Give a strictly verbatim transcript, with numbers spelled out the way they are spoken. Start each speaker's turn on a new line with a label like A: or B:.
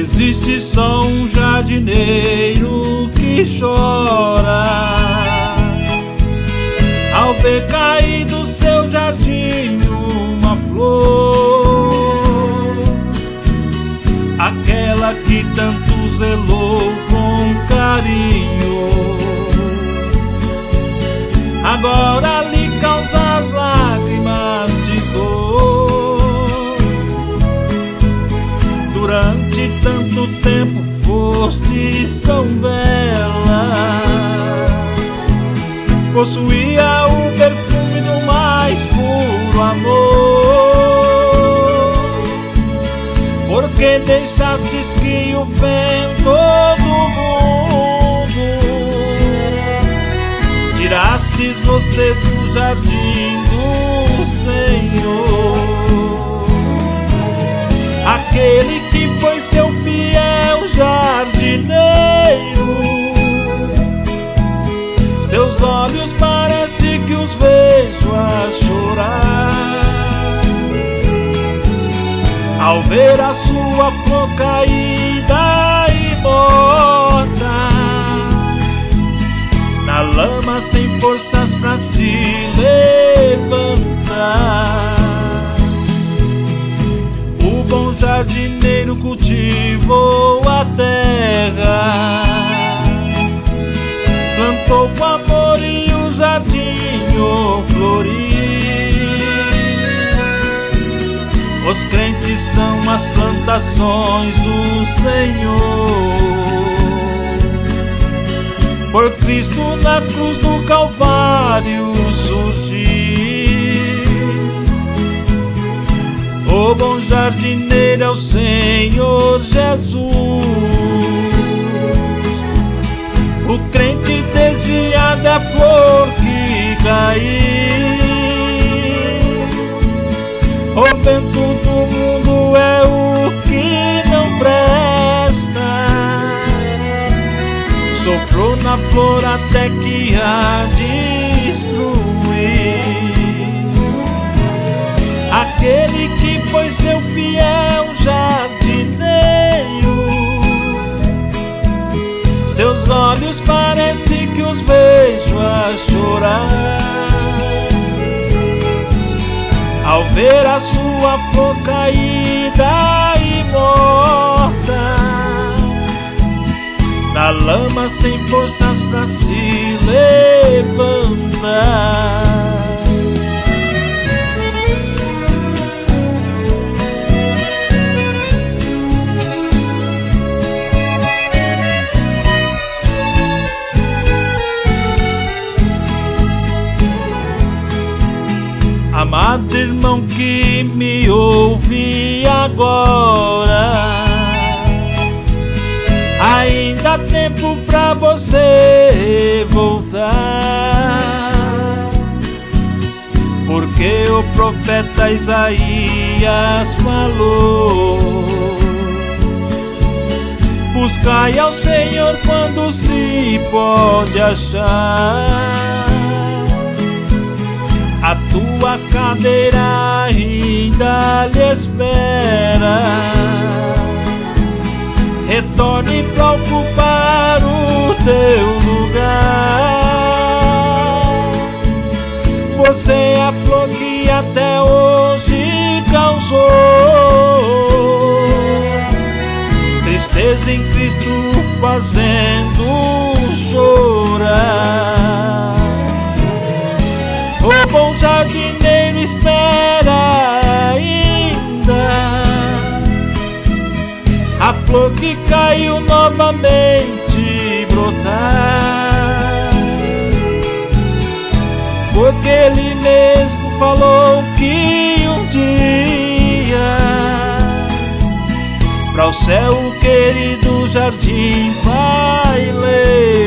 A: Existe só um jardineiro que chora ao ver cair do seu jardim uma flor, aquela que tanto zelou com carinho, agora lhe causa as lágrimas de dor. Durante tanto tempo fostes tão bela, possuía o perfume do mais puro amor. Por que deixastes que o vento do mundo tirastes você do jardim do Senhor? Aquele que foi seu fiel jardineiro, seus olhos parece que os vejo a chorar ao ver a sua flor caída e morta na lama, sem forças pra se levantar. O bom jardineiro cultivou a terra, plantou com amor e o jardim floriu. Os crentes são as plantações do Senhor, por Cristo na cruz do Calvário surgiu. O bom jardineiro é o Senhor Jesus, o crente desviado é a flor que caiu. O vento do mundo é o que não presta, soprou na flor até que a destruiu. Aquele que foi seu fiel jardineiro, seus olhos parece que os vejo a chorar ao ver a sua flor caída e morta na lama, sem forças pra se levantar. Amado irmão que me ouve agora, ainda há tempo pra você voltar, porque o profeta Isaías falou: buscai ao Senhor quando se pode achar, a tua cadeira ainda lhe espera, retorne pra ocupar o teu lugar. Você é a flor que até hoje causou tristeza em Cristo, fazendo chorar. O bom jardineiro espera ainda a flor que caiu novamente brotar, porque ele mesmo falou que um dia pra o céu o querido jardim vai levar.